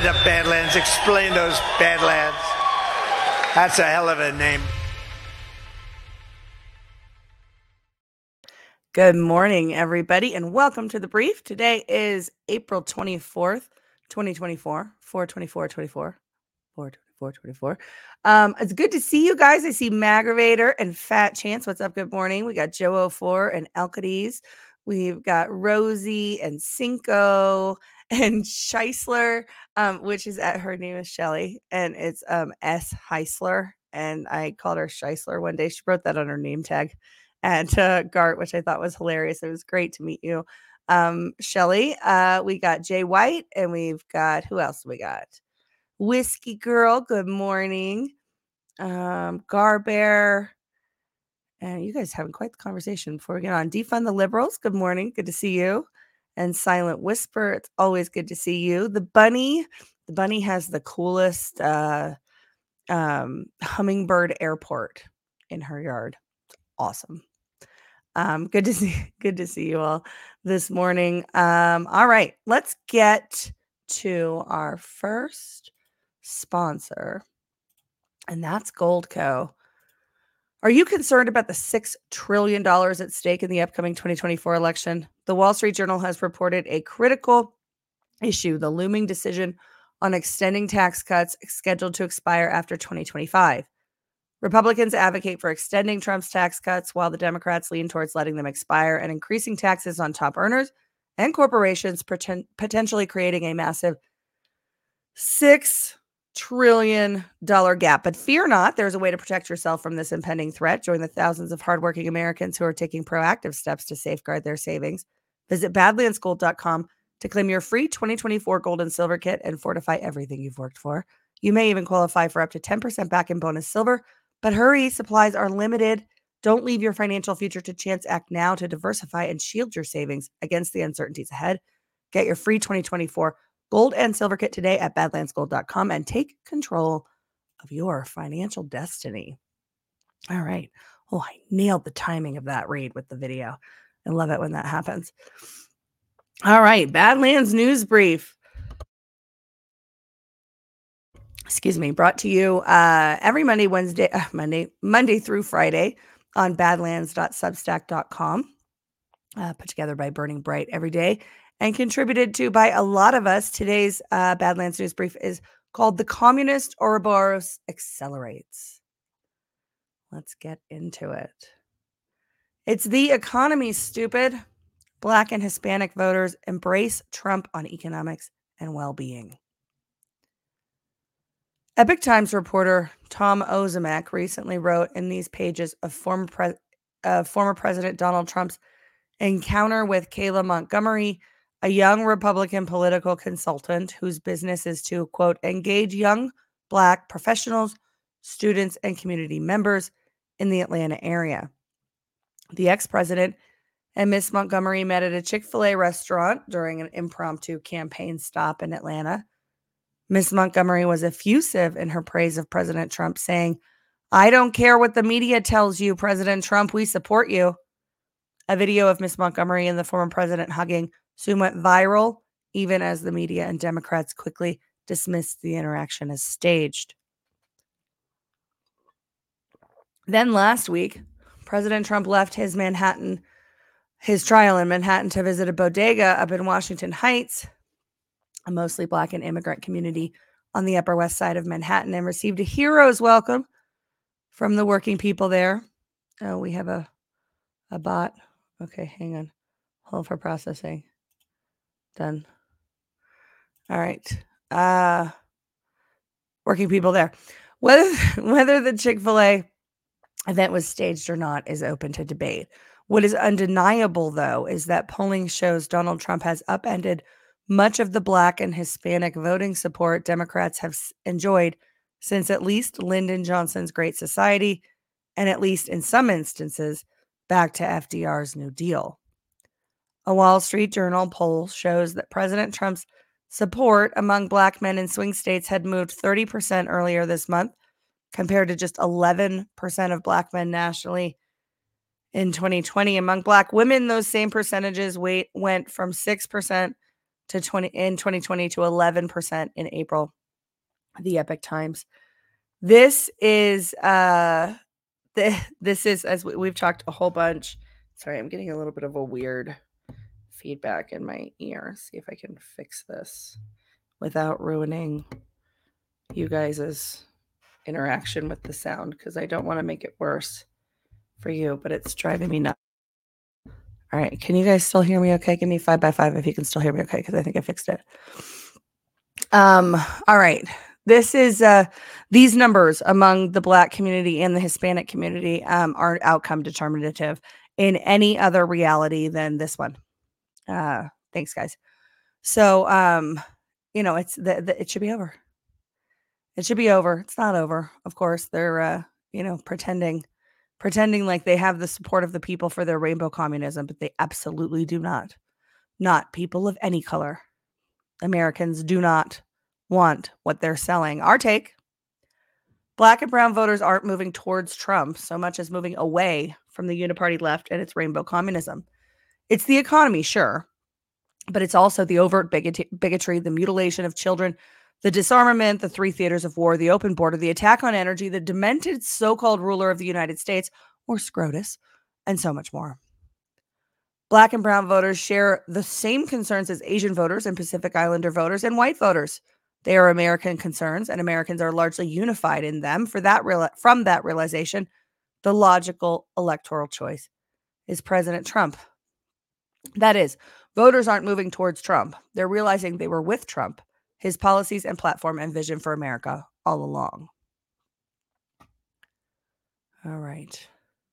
up Badlands. Explain those Badlands. That's a hell of a name. Good morning, everybody, and welcome to The Brief. Today is April 24th, 2024, 4/24/24. It's good to see you guys. I see Maggravator and Fat Chance. What's up? Good morning. We got Joe 04 and Elkides. We've got Rosie and Cinco and Scheisler, which is her name is Shelly, and it's S. Heisler. And I called her Scheisler one day. She wrote that on her name tag at Gart, which I thought was hilarious. It was great to meet you, Shelly. We got Jay White, and we've got, who else we got? Whiskey Girl, good morning. Gar Bear. And you guys having quite the conversation before we get on. Defund the Liberals, good morning. Good to see you. And Silent Whisper, it's always good to see you. The Bunny has the coolest hummingbird airport in her yard. It's awesome. Good to see you all this morning. All right, let's get to our first sponsor, and that's Goldco. Are you concerned about the $6 trillion at stake in the upcoming 2024 election? The Wall Street Journal has reported a critical issue, the looming decision on extending tax cuts scheduled to expire after 2025. Republicans advocate for extending Trump's tax cuts, while the Democrats lean towards letting them expire and increasing taxes on top earners and corporations, potentially creating a massive $6 trillion gap. But fear not, there's a way to protect yourself from this impending threat. Join the thousands of hardworking Americans who are taking proactive steps to safeguard their savings. Visit badlandsgold.com to claim your free 2024 gold and silver kit and fortify everything you've worked for. You may even qualify for up to 10% back in bonus silver, but hurry, supplies are limited. Don't leave your financial future to chance. Act now to diversify and shield your savings against the uncertainties ahead. Get your free 2024 gold and silver kit today at badlandsgold.com and take control of your financial destiny. All right. Oh, I nailed the timing of that read with the video. I love it when that happens. All right. Badlands News Brief. Excuse me. Brought to you every Monday through Friday on badlands.substack.com. Put together by Burning Bright every day and contributed to by a lot of us. Today's Badlands News Brief is called The Communist Ouroboros Accelerates. Let's get into it. It's the economy, stupid. Black and Hispanic voters embrace Trump on economics and well-being. Epoch Times reporter Tom Ozimek recently wrote in these pages of former President Donald Trump's encounter with Kayla Montgomery, a young Republican political consultant whose business is to, quote, engage young Black professionals, students, and community members in the Atlanta area. The ex-president and Miss Montgomery met at a Chick-fil-A restaurant during an impromptu campaign stop in Atlanta. Miss Montgomery was effusive in her praise of President Trump, saying, "I don't care what the media tells you, President Trump, we support you." A video of Miss Montgomery and the former president hugging soon went viral, even as the media and Democrats quickly dismissed the interaction as staged. Then last week, President Trump left his trial in Manhattan to visit a bodega up in Washington Heights, a mostly Black and immigrant community on the Upper West Side of Manhattan, and received a hero's welcome from the working people there. Oh, we have a bot. Okay, hang on. Hold for processing. Done. All right. Working people there. Whether the Chick-fil-A event was staged or not is open to debate. What is undeniable, though, is that polling shows Donald Trump has upended much of the Black and Hispanic voting support Democrats have enjoyed since at least Lyndon Johnson's Great Society, and at least in some instances, back to FDR's New Deal. A Wall Street Journal poll shows that President Trump's support among Black men in swing states had moved 30% earlier this month, compared to just 11% of Black men nationally in 2020. Among Black women, those same percentages went from 6% in 2020 to 11% in April. The Epoch Times. This is this is, as we've talked a whole bunch. Sorry, I'm getting a little bit of a weird feedback in my ear. See if I can fix this without ruining you guys' interaction with the sound, because I don't want to make it worse for you, but it's driving me nuts. All right, can you guys still hear me okay? Give me 5 by 5 if you can still hear me okay, because I think I fixed it. All right. This is these numbers among the Black community and the Hispanic community aren't outcome determinative in any other reality than this one. Thanks, guys. So, it's it should be over. It should be over. It's not over. Of course, they're pretending like they have the support of the people for their rainbow communism, but they absolutely do not. Not people of any color. Americans do not want what they're selling. Our take: Black and brown voters aren't moving towards Trump so much as moving away from the uniparty left and its rainbow communism. It's the economy, sure, but it's also the overt bigotry, the mutilation of children, the disarmament, the 3 theaters of war, the open border, the attack on energy, the demented so-called ruler of the United States, or SCROTUS, and so much more. Black and brown voters share the same concerns as Asian voters and Pacific Islander voters and white voters. They are American concerns, and Americans are largely unified in them. From that realization, the logical electoral choice is President Trump. That is, voters aren't moving towards Trump. They're realizing they were with Trump, his policies and platform and vision for America all along. All right.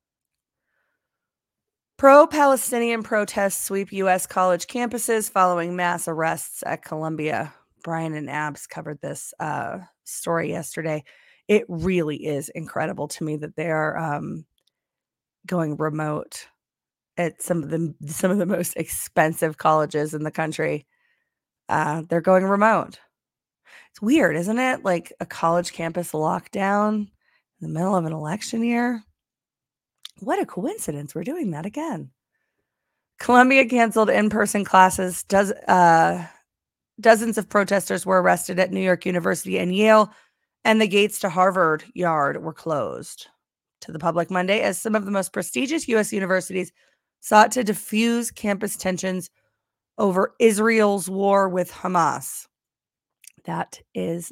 Pro-Palestinian protests sweep U.S. college campuses following mass arrests at Columbia. Brian and Abs covered this story yesterday. It really is incredible to me that they are going remote at some of the most expensive colleges in the country. They're going remote. It's weird, isn't it? Like a college campus lockdown in the middle of an election year. What a coincidence. We're doing that again. Columbia canceled in-person classes. Dozens of protesters were arrested at New York University and Yale, and the gates to Harvard Yard were closed to the public Monday as some of the most prestigious U.S. universities sought to diffuse campus tensions over Israel's war with Hamas. That is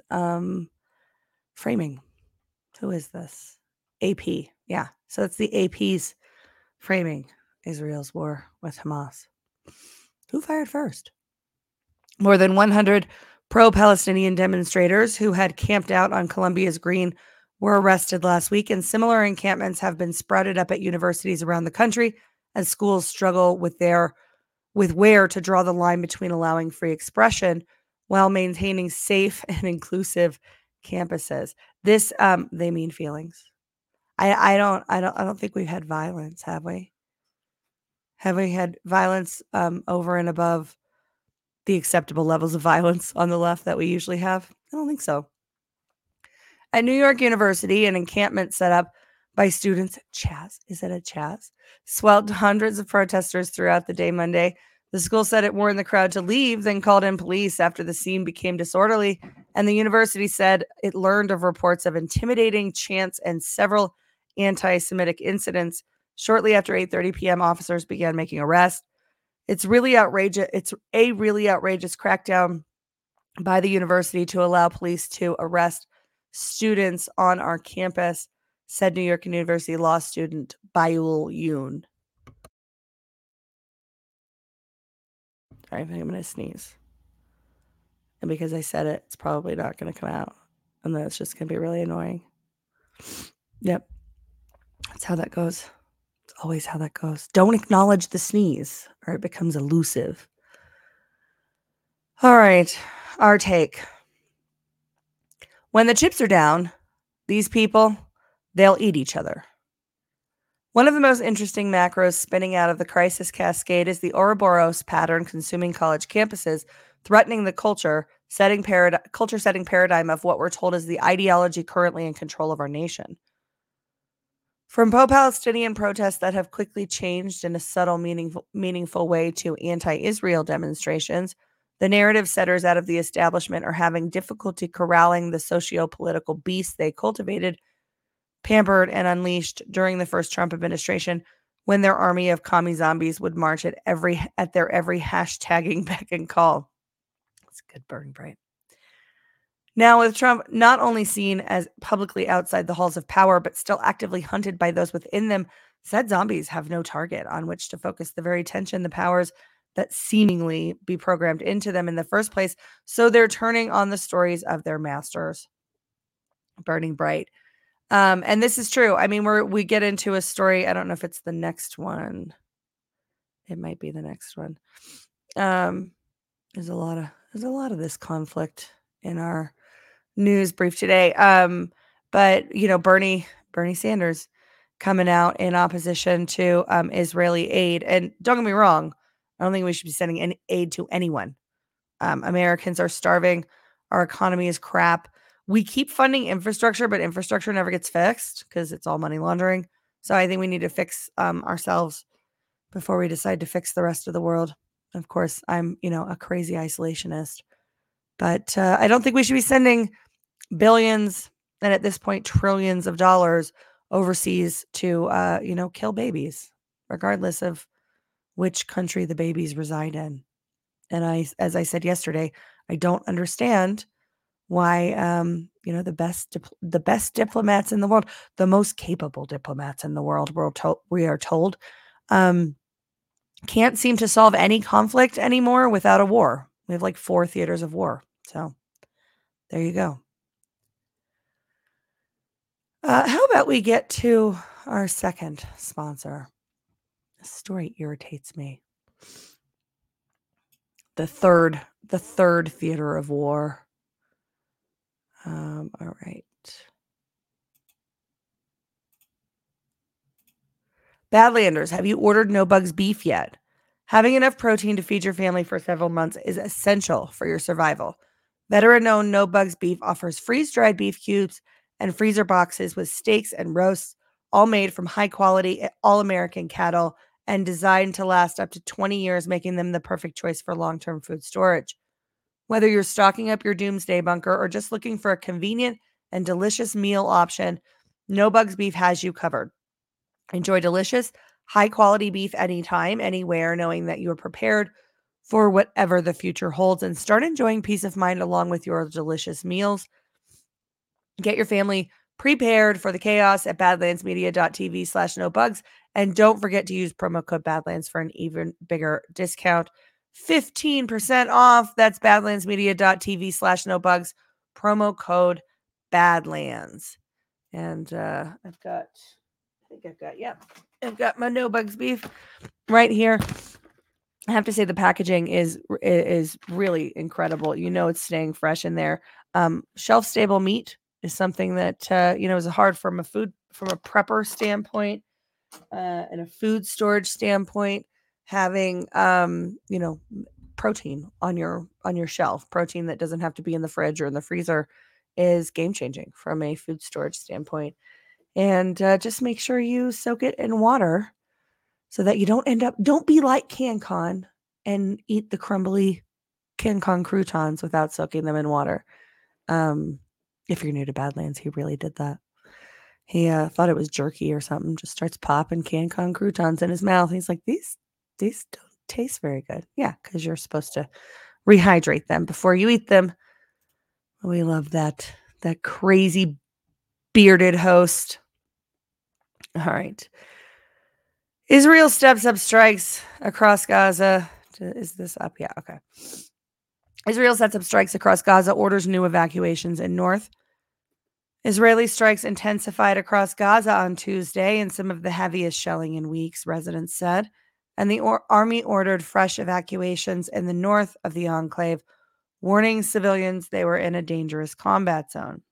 framing. Who is this? AP. Yeah. So it's the AP's framing Israel's war with Hamas. Who fired first? More than 100 pro-Palestinian demonstrators who had camped out on Columbia's Green were arrested last week, and similar encampments have been sprouted up at universities around the country as schools struggle with where to draw the line between allowing free expression while maintaining safe and inclusive campuses. This they mean feelings. I don't think we've had violence, have we? Have we had violence over and above the acceptable levels of violence on the left that we usually have? I don't think so. At New York University, an encampment set up by students, swelled hundreds of protesters throughout the day Monday. The school said it warned the crowd to leave, then called in police after the scene became disorderly. And the university said it learned of reports of intimidating chants and several anti-Semitic incidents. Shortly after 8:30 p.m., officers began making arrests. It's really outrageous. It's a really outrageous crackdown by the university to allow police to arrest students on our campus, said New York University law student Bayul Yoon. Sorry, I think I'm going to sneeze. And because I said it, it's probably not going to come out. And then it's just going to be really annoying. Yep. That's how that goes. It's always how that goes. Don't acknowledge the sneeze or it becomes elusive. All right. Our take. When the chips are down, these people, they'll eat each other. One of the most interesting macros spinning out of the crisis cascade is the Ouroboros pattern consuming college campuses, threatening the culture-setting paradigm of what we're told is the ideology currently in control of our nation. From pro-Palestinian protests that have quickly changed in a subtle, meaningful way to anti-Israel demonstrations, The narrative setters out of the establishment are having difficulty corralling the socio-political beasts they cultivated, pampered, and unleashed during the first Trump administration, when their army of commie zombies would march at their every hashtagging beck and call. That's good, Burn Bright. Now, with Trump not only seen as publicly outside the halls of power, but still actively hunted by those within them, said zombies have no target on which to focus the very attention, the powers that seemingly be programmed into them in the first place. So they're turning on the stories of their masters. Burning Bright. And this is true. I mean, we get into a story. I don't know if it's the next one. It might be the next one. There's a lot of this conflict in our news brief today. But Bernie Sanders coming out in opposition to Israeli aid. And don't get me wrong, I don't think we should be sending any aid to anyone. Americans are starving. Our economy is crap. We keep funding infrastructure, but infrastructure never gets fixed because it's all money laundering. So I think we need to fix ourselves before we decide to fix the rest of the world. Of course, I'm, a crazy isolationist, but I don't think we should be sending billions and at this point trillions of dollars overseas to, kill babies, regardless of which country the babies reside in. And as I said yesterday, I don't understand why, the best diplomats in the world, the most capable diplomats in the world, we are told, can't seem to solve any conflict anymore without a war. We have like 4 theaters of war. So there you go. How about we get to our second sponsor? This story irritates me. The third theater of war. All right. Badlanders, have you ordered No Bugs beef yet? Having enough protein to feed your family for several months is essential for your survival. Veteran-owned No Bugs beef offers freeze-dried beef cubes and freezer boxes with steaks and roasts, all made from high-quality, all-American cattle and designed to last up to 20 years, making them the perfect choice for long-term food storage. Whether you're stocking up your doomsday bunker or just looking for a convenient and delicious meal option, No Bugs beef has you covered. Enjoy delicious, high-quality beef anytime, anywhere, knowing that you're prepared for whatever the future holds, and start enjoying peace of mind along with your delicious meals. Get your family prepared for the chaos at badlandsmedia.tv/nobugs. And don't forget to use promo code Badlands for an even bigger discount. 15% off. That's badlandsmedia.tv/nobugs. Promo code Badlands. And I've got my No Bugs beef right here. I have to say the packaging is really incredible. It's staying fresh in there. Shelf stable meat is something that is hard from a prepper standpoint and a food storage standpoint. Having protein on your shelf, protein that doesn't have to be in the fridge or in the freezer, is game changing from a food storage standpoint. And just make sure you soak it in water so that you don't be like CanCon and eat the crumbly CanCon croutons without soaking them in water. If you're new to Badlands, he really did that. He thought it was jerky or something, just starts popping CanCon croutons in his mouth. He's like, these don't taste very good. Yeah, because you're supposed to rehydrate them before you eat them. We love that crazy bearded host. All right. Israel steps up strikes across Gaza. Is this up? Yeah, okay. Israel sets up strikes across Gaza, orders new evacuations in north. Israeli strikes intensified across Gaza on Tuesday, and some of the heaviest shelling in weeks, residents said. And the army ordered fresh evacuations in the north of the enclave, warning civilians they were in a dangerous combat zone.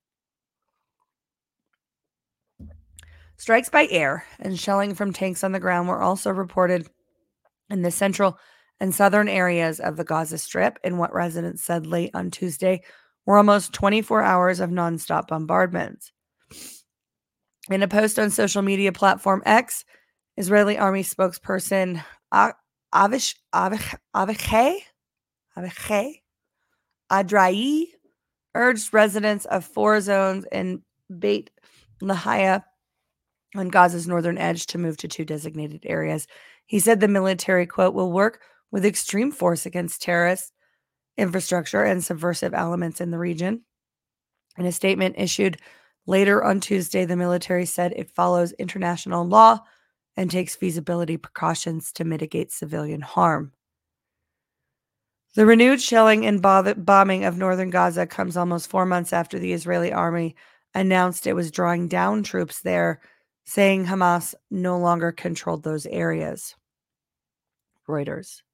Strikes by air and shelling from tanks on the ground were also reported in the central and southern areas of the Gaza Strip in what residents said late on Tuesday were almost 24 hours of nonstop bombardments. In a post on social media platform X, Israeli army spokesperson Avichai Abiche Adrai urged residents of 4 zones in Beit Lahia on Gaza's northern edge to move to 2 designated areas. He said the military, quote, will work with extreme force against terrorist infrastructure and subversive elements in the region. In a statement issued later on Tuesday, the military said it follows international law and takes feasibility precautions to mitigate civilian harm. The renewed shelling and bombing of northern Gaza comes almost 4 months after the Israeli army announced it was drawing down troops there, saying Hamas no longer controlled those areas. Reuters.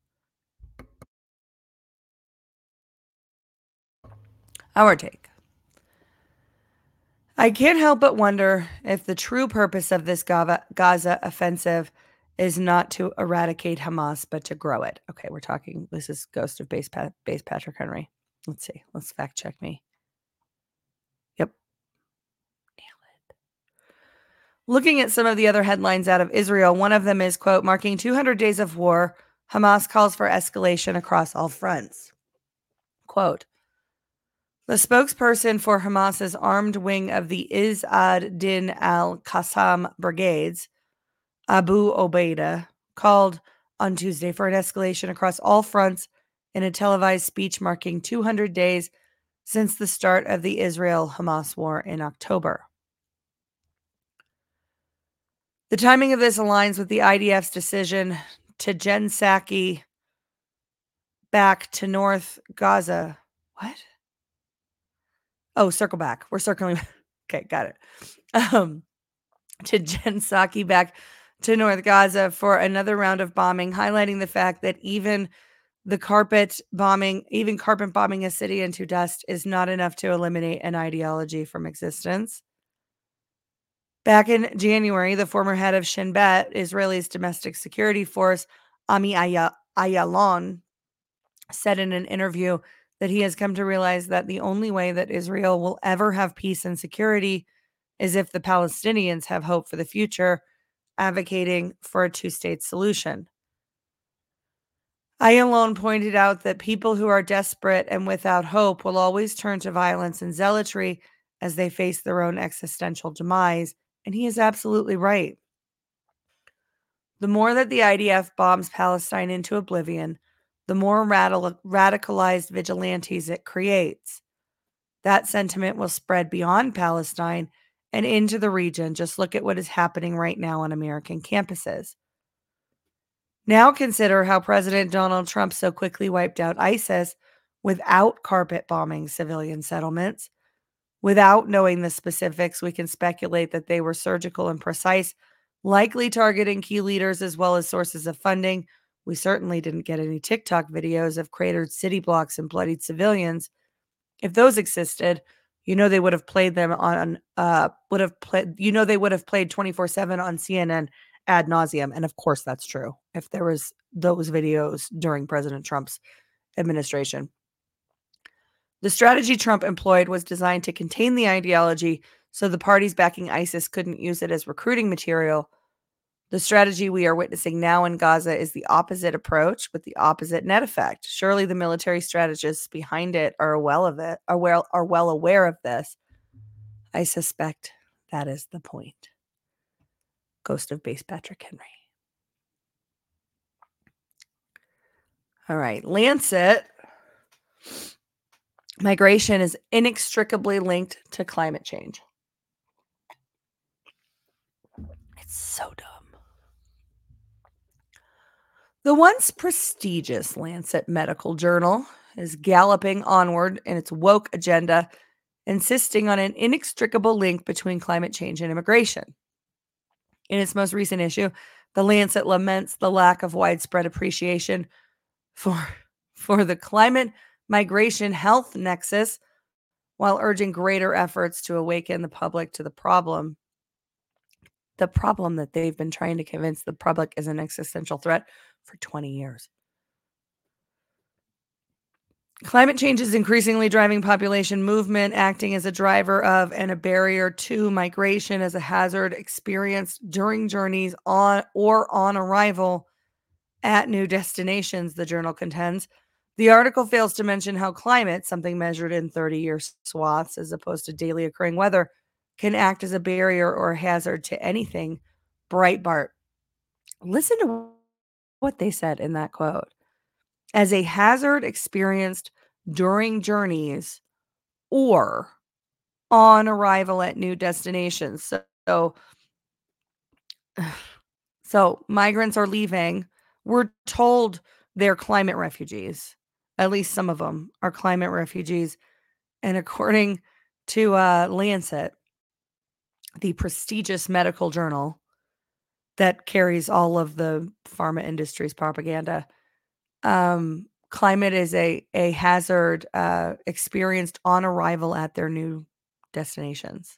Our take. I can't help but wonder if the true purpose of this Gaza offensive is not to eradicate Hamas, but to grow it. Okay, we're talking, this is Ghost of Base Patrick Henry. Let's see. Let's fact check me. Yep. Nail it. Looking at some of the other headlines out of Israel, one of them is, quote, marking 200 days of war, Hamas calls for escalation across all fronts. Quote, the spokesperson for Hamas's armed wing of the Izz ad-Din al-Qassam brigades, Abu Obaida, called on Tuesday for an escalation across all fronts in a televised speech marking 200 days since the start of the Israel-Hamas war in October. The timing of this aligns with the IDF's decision to send Psaki back to North Gaza. What? Oh, circle back. We're circling. Okay, got it. To send Psaki back to North Gaza for another round of bombing, highlighting the fact that even carpet bombing a city into dust is not enough to eliminate an ideology from existence. Back in January, the former head of Shin Bet, Israel's domestic security force, Ami Ayalon, said in an interview that he has come to realize that the only way that Israel will ever have peace and security is if the Palestinians have hope for the future, advocating for a 2-state solution. Ayalon pointed out that people who are desperate and without hope will always turn to violence and zealotry as they face their own existential demise, and he is absolutely right. The more that the IDF bombs Palestine into oblivion, the more radicalized vigilantes it creates. That sentiment will spread beyond Palestine and into the region. Just look at what is happening right now on American campuses. Now consider how President Donald Trump so quickly wiped out ISIS without carpet bombing civilian settlements. Without knowing the specifics, we can speculate that they were surgical and precise, likely targeting key leaders as well as sources of funding. We certainly didn't get any TikTok videos of cratered city blocks and bloodied civilians. If those existed, they would have played them on they would have played 24/7 on CNN ad nauseum. And of course that's true. If there was those videos during President Trump's administration. The strategy Trump employed was designed to contain the ideology so the parties backing ISIS couldn't use it as recruiting material. The strategy we are witnessing now in Gaza is the opposite approach with the opposite net effect. Surely the military strategists behind it are well aware of this. I suspect that is the point. Ghost of Base Patrick Henry. All right, Lancet. Migration is inextricably linked to climate change. It's so dumb. The once prestigious Lancet Medical Journal is galloping onward in its woke agenda, insisting on an inextricable link between climate change and immigration. In its most recent issue, the Lancet laments the lack of widespread appreciation for the climate migration health nexus, while urging greater efforts to awaken the public to the problem that they've been trying to convince the public is an existential threat for 20 years. Climate change is increasingly driving population movement, acting as a driver of and a barrier to migration as a hazard experienced during journeys on arrival at new destinations, the journal contends. The article fails to mention how climate, something measured in 30-year swaths as opposed to daily occurring weather, can act as a barrier or hazard to anything. Breitbart. Listen to what they said in that quote. As a hazard experienced during journeys or on arrival at new destinations. So migrants are leaving. We're told they're climate refugees. At least some of them are climate refugees. And according to Lancet, the prestigious medical journal that carries all of the pharma industry's propaganda, climate is a hazard experienced on arrival at their new destinations.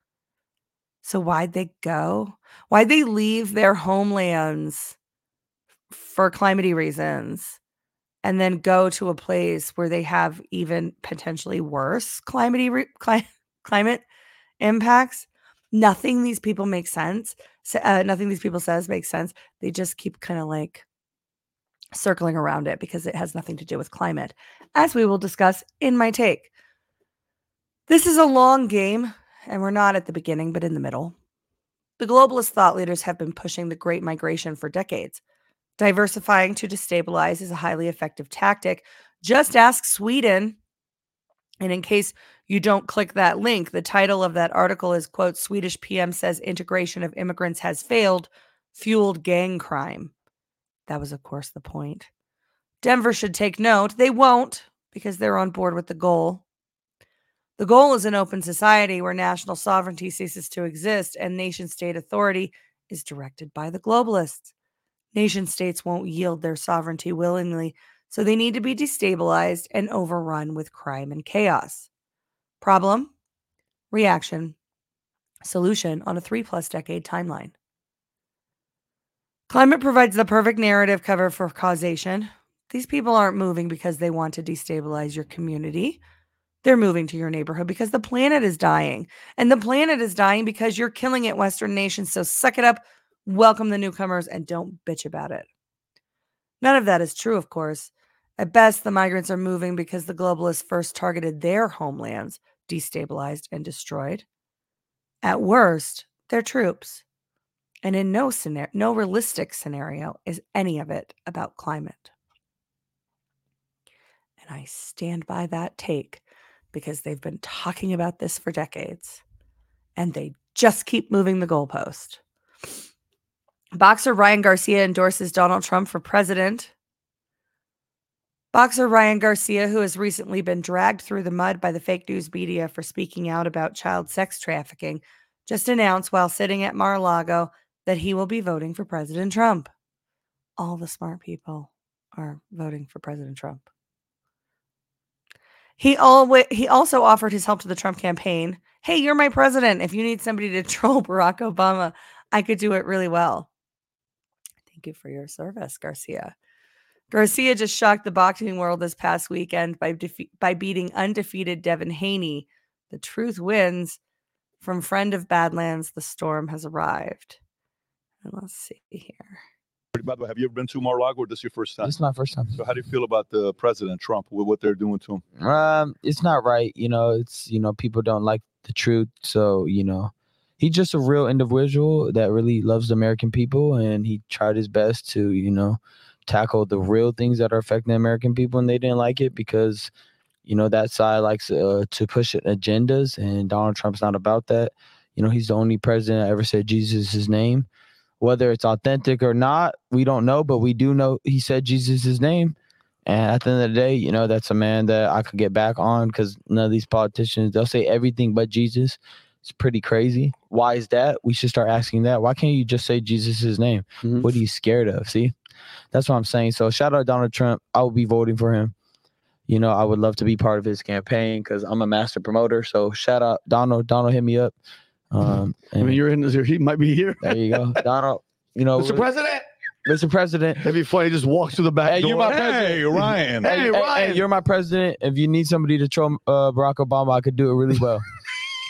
So why'd they go? Why'd they leave their homelands for climatey reasons and then go to a place where they have even potentially worse climate impacts? Nothing these people make sense. Nothing these people says makes sense. They just keep kind of like circling around it because it has nothing to do with climate, as we will discuss in my take. This is a long game, and we're not at the beginning, but in the middle. The globalist thought leaders have been pushing the Great Migration for decades. Diversifying to destabilize is a highly effective tactic. Just ask Sweden. And in case you don't click that link, the title of that article is, quote, Swedish PM says integration of immigrants has failed, fueled gang crime. That was, of course, the point. Denver should take note. They won't, because they're on board with the goal. The goal is an open society where national sovereignty ceases to exist and nation-state authority is directed by the globalists. Nation-states won't yield their sovereignty willingly, so they need to be destabilized and overrun with crime and chaos. Problem, reaction, solution on a 3+ decade timeline. Climate provides the perfect narrative cover for causation. These people aren't moving because they want to destabilize your community. They're moving to your neighborhood because the planet is dying. And the planet is dying because you're killing it, Western nations. So suck it up, welcome the newcomers, and don't bitch about it. None of that is true, of course. At best, the migrants are moving because the globalists first targeted their homelands, destabilized and destroyed. At worst, they're troops. And in no realistic scenario is any of it about climate. And I stand by that take because they've been talking about this for decades. And they just keep moving the goalpost. Boxer Ryan Garcia endorses Donald Trump for president. Boxer Ryan Garcia, who has recently been dragged through the mud by the fake news media for speaking out about child sex trafficking, just announced while sitting at Mar-a-Lago that he will be voting for President Trump. All the smart people are voting for President Trump. He also offered his help to the Trump campaign. Hey, you're my president. If you need somebody to troll Barack Obama, I could do it really well. Thank you for your service, Garcia. Garcia just shocked the boxing world this past weekend by beating undefeated Devin Haney. The truth wins. From friend of Badlands, the storm has arrived. And let's see here. By the way, have you ever been to Mar-a-Lago, or this is your first time? This is my first time. So how do you feel about the President Trump, with what they're doing to him? It's not right. It's, people don't like the truth. So, he's just a real individual that really loves the American people. And he tried his best to, tackle the real things that are affecting the American people. And they didn't like it because, that side likes to push agendas. And Donald Trump's not about that. He's the only president that ever said Jesus is his name. Whether it's authentic or not, we don't know, but we do know he said Jesus' name. And at the end of the day, that's a man that I could get back on, because none of these politicians, they'll say everything but Jesus. It's pretty crazy. Why is that? We should start asking that. Why can't you just say Jesus' name? Mm-hmm. What are you scared of? See, that's what I'm saying. So shout out Donald Trump. I will be voting for him. I would love to be part of his campaign because I'm a master promoter. So shout out Donald. Donald, hit me up. You're in this. He might be here. There you go, Donald. Mr. President. Mr. President. It'd be funny. He just walks through the back door. You're my president. Hey, Ryan. Hey, Ryan. Hey, you're my president. If you need somebody to troll Barack Obama, I could do it really well.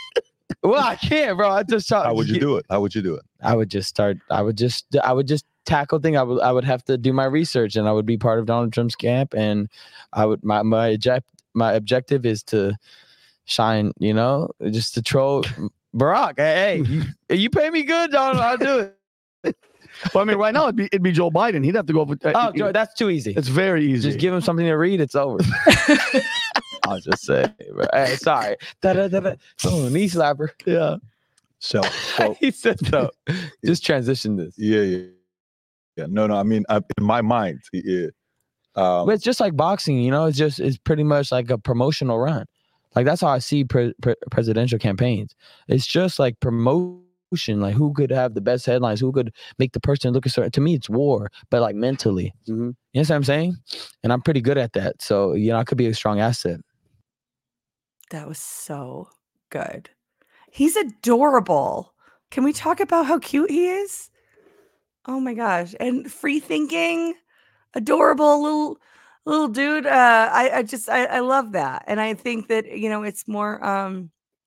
Well, I can't, bro. I just How would you do it? How would you do it? I would just tackle things. I would have to do my research, and I would be part of Donald Trump's camp, and I would my objective is to shine, just to troll Barack. Hey, you pay me good, Donald, I'll do it. Well, I mean, right now it'd be Joe Biden. He'd have to go over. Joe, that's too easy. It's very easy. Just give him something to read. It's over. I'll just say, hey, sorry. Oh, knee slapper. Yeah. So He said so. Just transition this. yeah. No. I mean, in my mind, But it's just like boxing, it's pretty much like a promotional run. Like that's how I see presidential campaigns. It's just like promotion, like who could have the best headlines, who could make the person look a certain. To me, it's war, but like mentally. Mm-hmm. You know what I'm saying? And I'm pretty good at that. So I could be a strong asset. That was so good. He's adorable. Can we talk about how cute he is? Oh my gosh. And free thinking, adorable little dude. I love that. And I think that, it's more,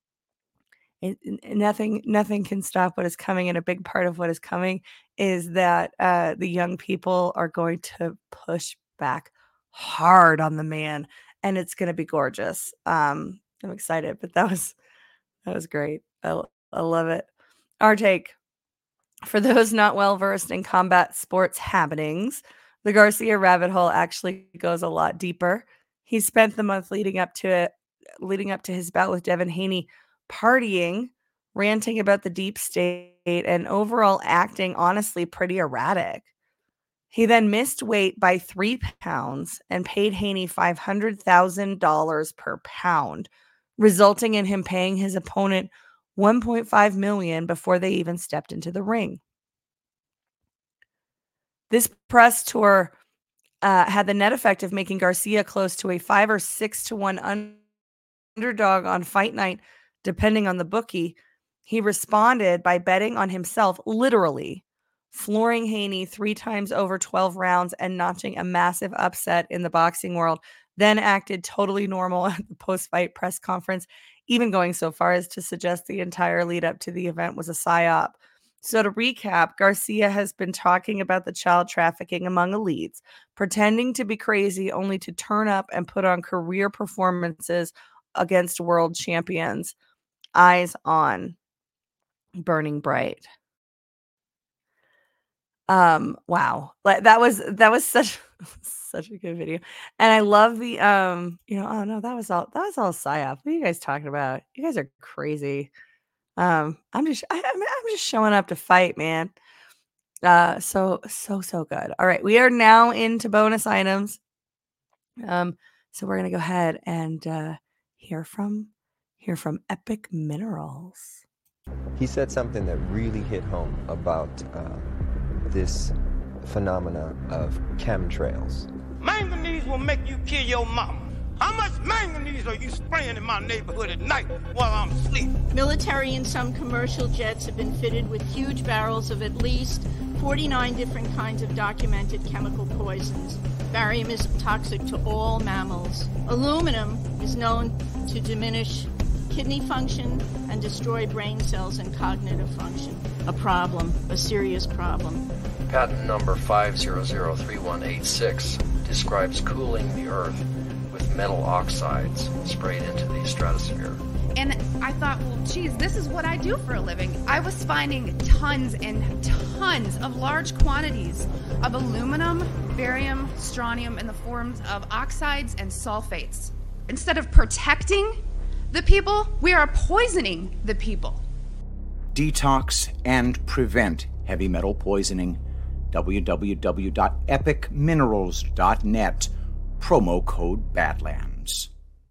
nothing can stop what is coming. And a big part of what is coming is that the young people are going to push back hard on the man, and it's going to be gorgeous. I'm excited, but that was great. I love it. Our take. For those not well versed in combat sports happenings, the Garcia rabbit hole actually goes a lot deeper. He spent the month leading up to his bout with Devin Haney partying, ranting about the deep state, and overall acting honestly pretty erratic. He then missed weight by 3 pounds and paid Haney $500,000 per pound, resulting in him paying his opponent $1.5 million before they even stepped into the ring. This press tour had the net effect of making Garcia close to a 5 or 6 to 1 underdog on fight night, depending on the bookie. He responded by betting on himself, literally flooring Haney 3 times over 12 rounds and notching a massive upset in the boxing world, then acted totally normal at the post-fight press conference, even going so far as to suggest the entire lead up to the event was a psyop. So to recap, Garcia has been talking about the child trafficking among elites, pretending to be crazy only to turn up and put on career performances against world champions. Eyes on. Burning bright. Wow. That was such a good video. And I love the oh no, that was all psyop. What are you guys talking about? You guys are crazy. I'm just showing up to fight, man. So good. All right, we are now into bonus items. So we're gonna go ahead and hear from Epic Minerals. He said something that really hit home about this phenomena of chemtrails. Manganese will make you kill your mama. How much manganese are you spraying in my neighborhood at night while I'm asleep? Military and some commercial jets have been fitted with huge barrels of at least 49 different kinds of documented chemical poisons. Barium is toxic to all mammals. Aluminum is known to diminish kidney function and destroy brain cells and cognitive function. A problem, a serious problem. Patent number 5003186 describes cooling the Earth with metal oxides sprayed into the stratosphere. And I thought, well, geez, this is what I do for a living. I was finding tons and tons of large quantities of aluminum, barium, strontium in the forms of oxides and sulfates. Instead of protecting the people, we are poisoning the people. Detox and prevent heavy metal poisoning. www.epicminerals.net. Promo code Badlands.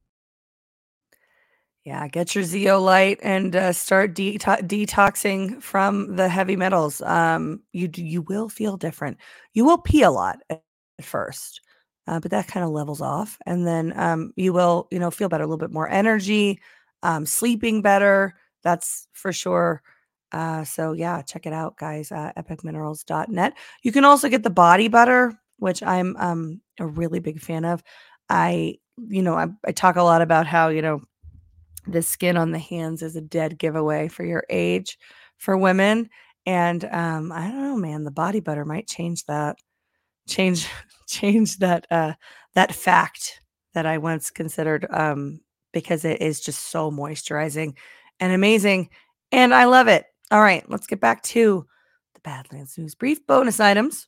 Yeah, get your zeolite and start detoxing from the heavy metals. You will feel different. You will pee a lot at first, but that kind of levels off, and then you will feel better, a little bit more energy, sleeping better. That's for sure. So yeah, check it out, guys. Epicminerals.net. You can also get the body butter, which I'm a really big fan of. I talk a lot about how the skin on the hands is a dead giveaway for your age for women. And I don't know, man, the body butter might change that. Change change that fact that I once considered because it is just so moisturizing and amazing. And I love it. All right, let's get back to the Badlands News Brief bonus items.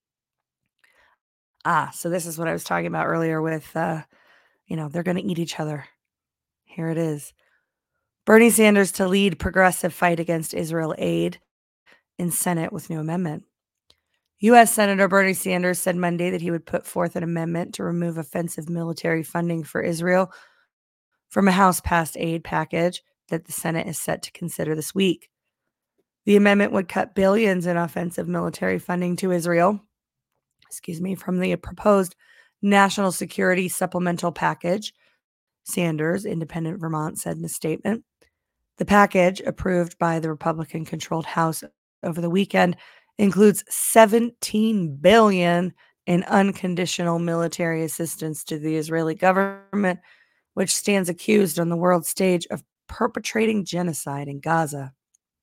So this is what I was talking about earlier with they're going to eat each other. Here it is. Bernie Sanders to lead progressive fight against Israel aid in Senate with new amendment. U.S. Senator Bernie Sanders said Monday that he would put forth an amendment to remove offensive military funding for Israel from a House-passed aid package that the Senate is set to consider this week. The amendment would cut billions in offensive military funding to Israel, from the proposed National Security Supplemental Package, Sanders, Independent Vermont, said in a statement. The package, approved by the Republican-controlled House over the weekend, includes $17 billion in unconditional military assistance to the Israeli government, which stands accused on the world stage of perpetrating genocide in Gaza.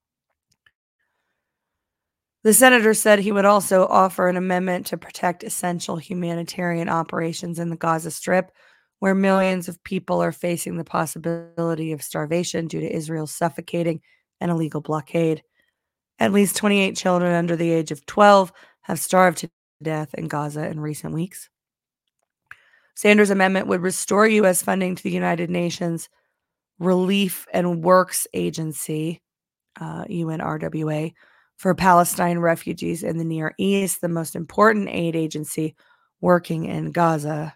The senator said he would also offer an amendment to protect essential humanitarian operations in the Gaza Strip, where millions of people are facing the possibility of starvation due to Israel's suffocating and illegal blockade. At least 28 children under the age of 12 have starved to death in Gaza in recent weeks. Sanders' amendment would restore U.S. funding to the United Nations Relief and Works Agency, UNRWA, for Palestine refugees in the Near East, the most important aid agency working in Gaza.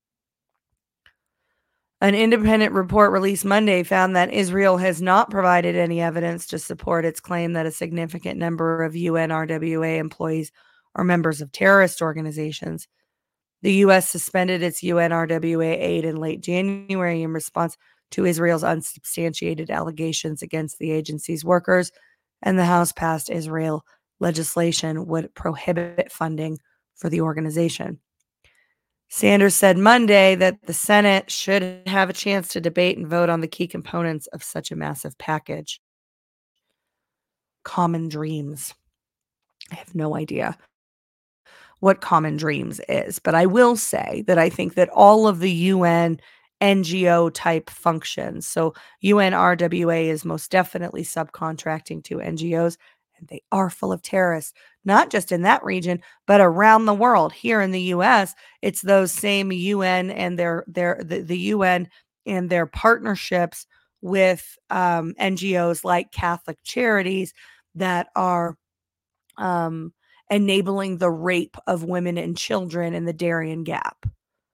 An independent report released Monday found that Israel has not provided any evidence to support its claim that a significant number of UNRWA employees are members of terrorist organizations. The U.S. suspended its UNRWA aid in late January in response to Israel's unsubstantiated allegations against the agency's workers, and the House passed Israel legislation would prohibit funding for the organization. Sanders said Monday that the Senate should have a chance to debate and vote on the key components of such a massive package. Common Dreams. I have no idea what Common Dreams is, but I will say that I think that all of the UN NGO type functions, so UNRWA is most definitely subcontracting to NGOs, and they are full of terrorists, not just in that region, but around the world. Here in the US, it's those same UN and the UN and their partnerships with NGOs like Catholic Charities that are enabling the rape of women and children in the Darien Gap.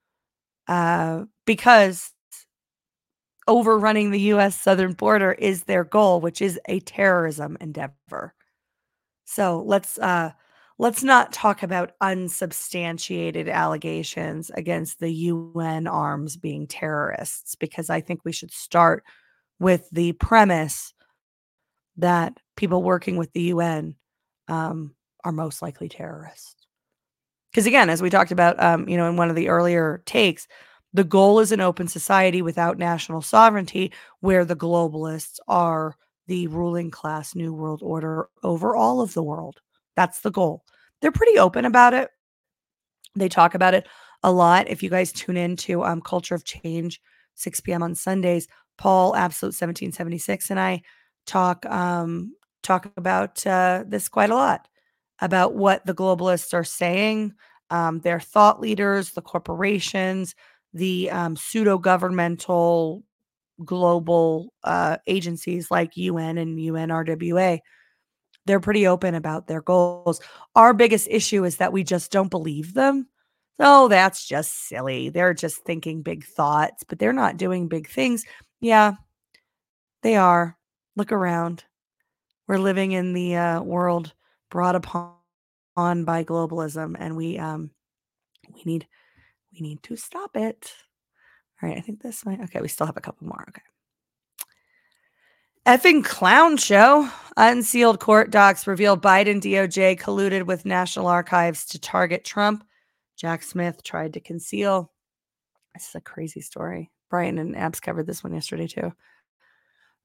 Because overrunning the U.S. southern border is their goal, which is a terrorism endeavor. So let's not talk about unsubstantiated allegations against the UN arms being terrorists, because I think we should start with the premise that people working with the UN are most likely terrorists. Because again, as we talked about, in one of the earlier takes, the goal is an open society without national sovereignty, where the globalists are the ruling class new world order over all of the world. That's the goal. They're pretty open about it. They talk about it a lot. If you guys tune in to Culture of Change, 6 p.m. on Sundays, Paul, Absolute 1776, and I talk about this quite a lot, about what the globalists are saying, their thought leaders, the corporations, the pseudo-governmental global agencies like UN and UNRWA. They're pretty open about their goals. Our biggest issue is that we just don't believe them. Oh, that's just silly. They're just thinking big thoughts, but they're not doing big things. Yeah, they are. Look around. We're living in the world brought upon by globalism, and we need to stop it. All right, I think this might. Okay, we still have a couple more. Okay. Effing clown show. Unsealed court docs reveal Biden DOJ colluded with National Archives to target Trump. Jack Smith tried to conceal. This is a crazy story. Brian and Abs covered this one yesterday too.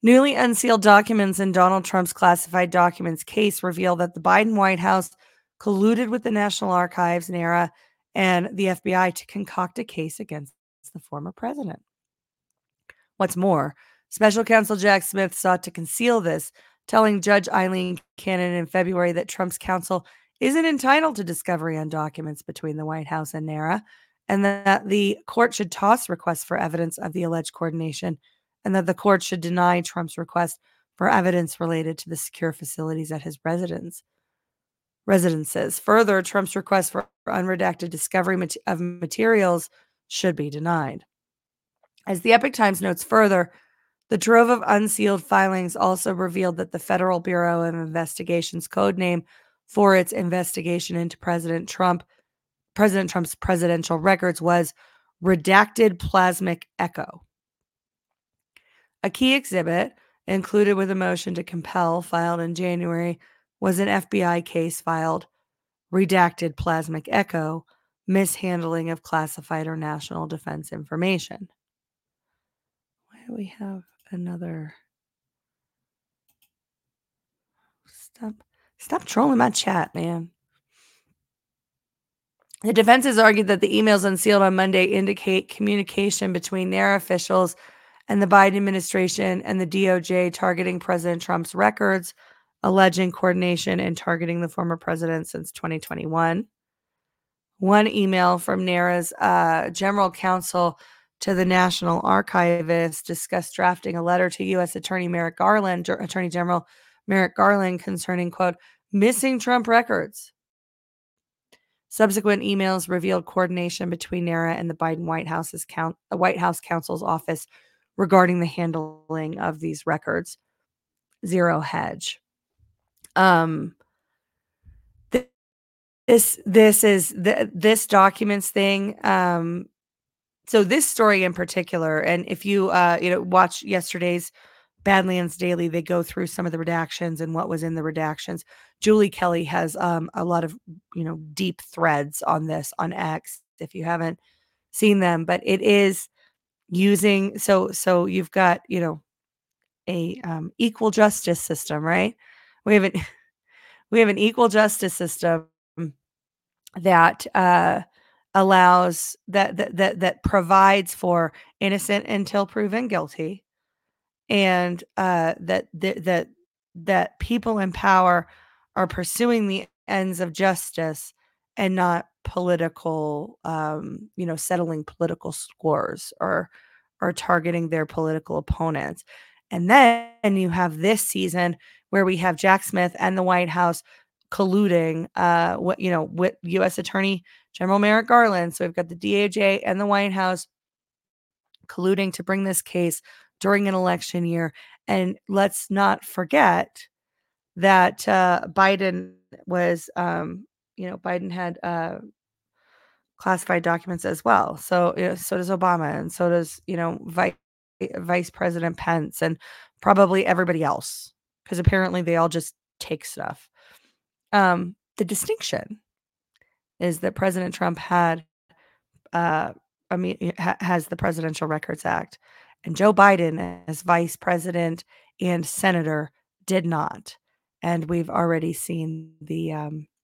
Newly unsealed documents in Donald Trump's classified documents case reveal that the Biden White House colluded with the National Archives, NARA, and the FBI to concoct a case against the former president. What's more, Special Counsel Jack Smith sought to conceal this, telling Judge Eileen Cannon in February that Trump's counsel isn't entitled to discovery on documents between the White House and NARA, and that the court should toss requests for evidence of the alleged coordination, and that the court should deny Trump's request for evidence related to the secure facilities at his residences. Further, Trump's request for unredacted discovery of materials should be denied. As the Epoch Times notes further, the trove of unsealed filings also revealed that the Federal Bureau of Investigation's code name for its investigation into President Trump's presidential records was Redacted Plasmic Echo. A key exhibit, included with a motion to compel filed in January, was an FBI case filed Redacted Plasmic Echo, Mishandling of Classified or National Defense Information. Why do we have another? Stop trolling my chat, man. The defense has argued that the emails unsealed on Monday indicate communication between NARA officials and the Biden administration and the DOJ targeting President Trump's records, alleging coordination and targeting the former president since 2021. One email from NARA's general counsel to the National Archivist discussed drafting a letter to U.S. Attorney General Merrick Garland concerning, quote, missing Trump records. Subsequent emails revealed coordination between NARA and the Biden White House counsel's office regarding the handling of these records. Zero hedge. This documents thing. So this story in particular, and if you watch yesterday's Badlands Daily, they go through some of the redactions and what was in the redactions. Julie Kelly has a lot of deep threads on this on X if you haven't seen them, but it is using so you've got a equal justice system, right? We have an equal justice system that allows that provides for innocent until proven guilty, and that people in power are pursuing the ends of justice and not political, settling political scores or targeting their political opponents. And then you have this season where we have Jack Smith and the White House colluding, with U.S. Attorney General Merrick Garland. So we've got the DOJ and the White House colluding to bring this case during an election year. And let's not forget that Biden was, Biden had classified documents as well. So so does Obama, and so does Vice President Pence, and probably everybody else, because apparently they all just take stuff. The distinction is that President Trump has the Presidential Records Act, and Joe Biden, as vice president and senator, did not. And we've already seen the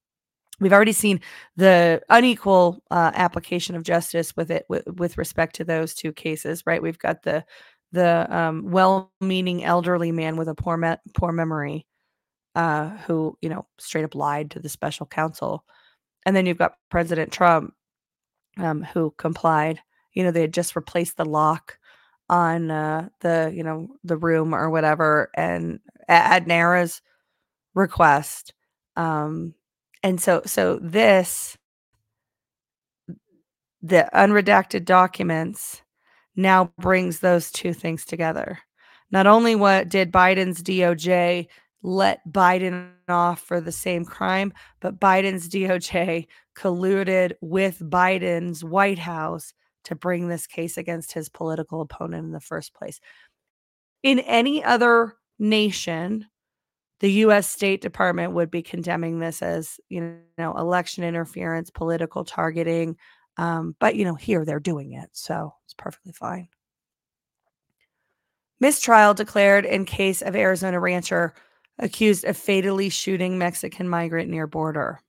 unequal application of justice with respect to those two cases, right? We've got the well-meaning elderly man with a poor memory, who straight up lied to the special counsel, and then you've got President Trump, who complied. They had just replaced the lock on the room or whatever, and at NARA's request. And so the unredacted documents now brings those two things together. Not only what did Biden's DOJ let Biden off for the same crime, but Biden's DOJ colluded with Biden's White House to bring this case against his political opponent in the first place. In any other nation, the U.S. State Department would be condemning this as, election interference, political targeting. But, here they're doing it. So it's perfectly fine. Mistrial declared in case of Arizona rancher accused of fatally shooting Mexican migrant near border.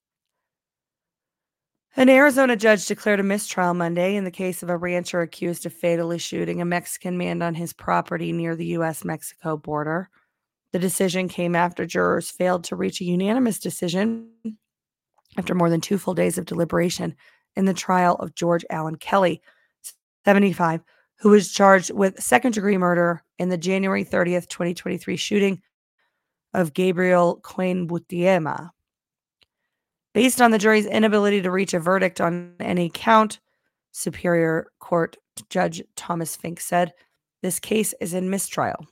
An Arizona judge declared a mistrial Monday in the case of a rancher accused of fatally shooting a Mexican man on his property near the U.S.-Mexico border. The decision came after jurors failed to reach a unanimous decision after more than 2 full days of deliberation in the trial of George Allen Kelly, 75, who was charged with second-degree murder in the January 30th, 2023 shooting of Gabriel Cohen-Butiema. Based on the jury's inability to reach a verdict on any count, Superior Court Judge Thomas Fink said, this case is in mistrial.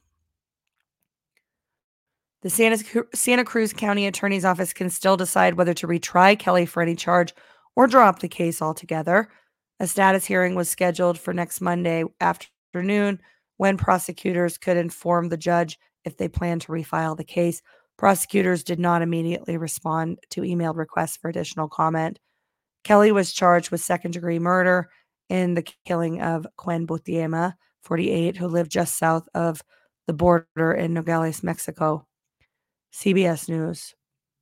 The Santa Cruz County Attorney's Office can still decide whether to retry Kelly for any charge or drop the case altogether. A status hearing was scheduled for next Monday afternoon when prosecutors could inform the judge if they plan to refile the case. Prosecutors did not immediately respond to emailed requests for additional comment. Kelly was charged with second-degree murder in the killing of Cohen-Butiema, 48, who lived just south of the border in Nogales, Mexico. CBS News.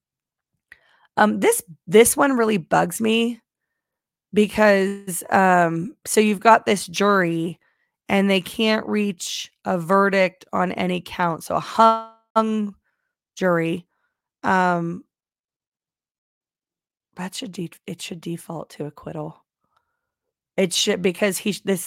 This one really bugs me because so you've got this jury and they can't reach a verdict on any count. So a hung jury, it should default to acquittal. It should because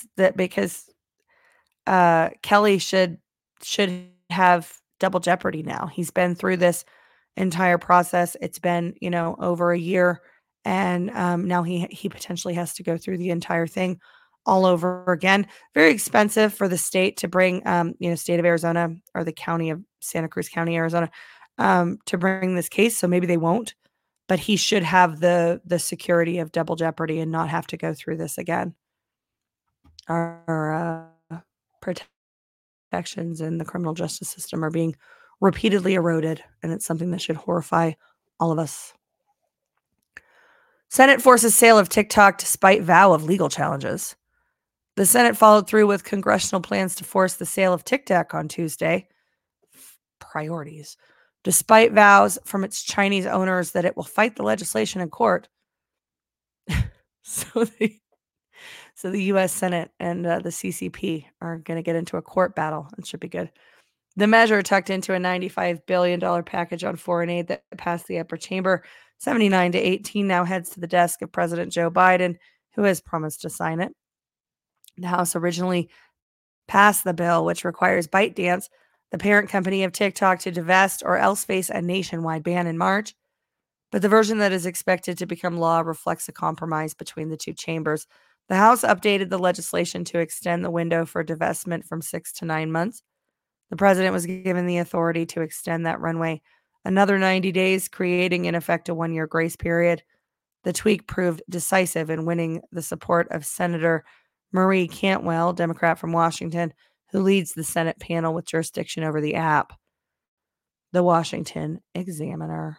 Kelly should have double jeopardy now. He's been through this entire process. It's been, over a year, and now he potentially has to go through the entire thing all over again. Very expensive for the state to bring, state of Arizona or the county of Santa Cruz County, Arizona, to bring this case. So maybe they won't, but he should have the security of double jeopardy and not have to go through this again. Our protections in the criminal justice system are being repeatedly eroded, and it's something that should horrify all of us. Senate forces sale of TikTok despite vow of legal challenges. The Senate followed through with congressional plans to force the sale of TikTok on Tuesday. Priorities. Despite vows from its Chinese owners that it will fight the legislation in court. So the U.S. Senate and the CCP are going to get into a court battle. It should be good. The measure tucked into a $95 billion package on foreign aid that passed the upper chamber, 79-18, now heads to the desk of President Joe Biden, who has promised to sign it. The House originally passed the bill, which requires ByteDance, the parent company of TikTok, to divest or else face a nationwide ban in March. But the version that is expected to become law reflects a compromise between the two chambers. The House updated the legislation to extend the window for divestment from 6 to 9 months. The president was given the authority to extend that runway another 90 days, creating in effect a 1-year grace period. The tweak proved decisive in winning the support of Senator Marie Cantwell, Democrat from Washington, who leads the Senate panel with jurisdiction over the app. The Washington Examiner.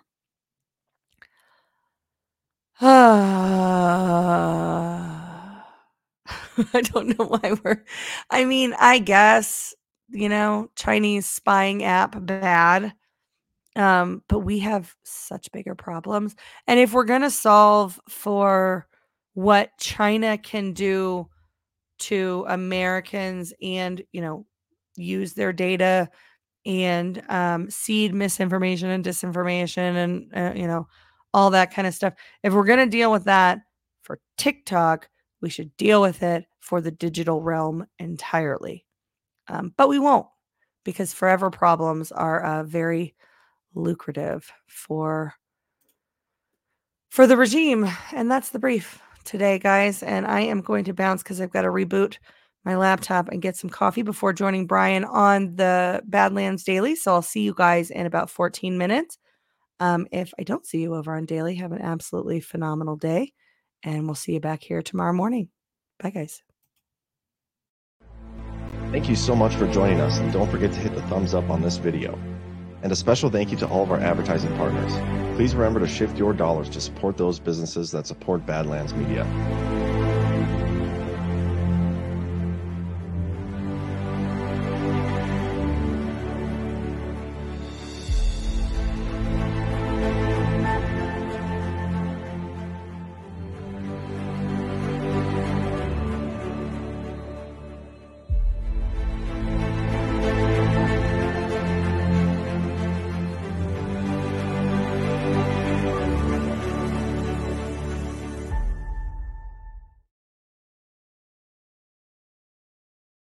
I don't know why I guess, Chinese spying app bad. But we have such bigger problems. And if we're going to solve for what China can do to Americans and, use their data and seed misinformation and disinformation and, all that kind of stuff. If we're going to deal with that for TikTok, we should deal with it for the digital realm entirely. But we won't, because forever problems are very lucrative for the regime. And that's the brief today, guys. And I am going to bounce because I've got to reboot my laptop and get some coffee before joining Brian on the Badlands Daily. So I'll see you guys in about 14 minutes. If I don't see you over on Daily, have an absolutely phenomenal day. And we'll see you back here tomorrow morning. Bye, guys. Thank you so much for joining us, and don't forget to hit the thumbs up on this video. And a special thank you to all of our advertising partners. Please remember to shift your dollars to support those businesses that support Badlands Media.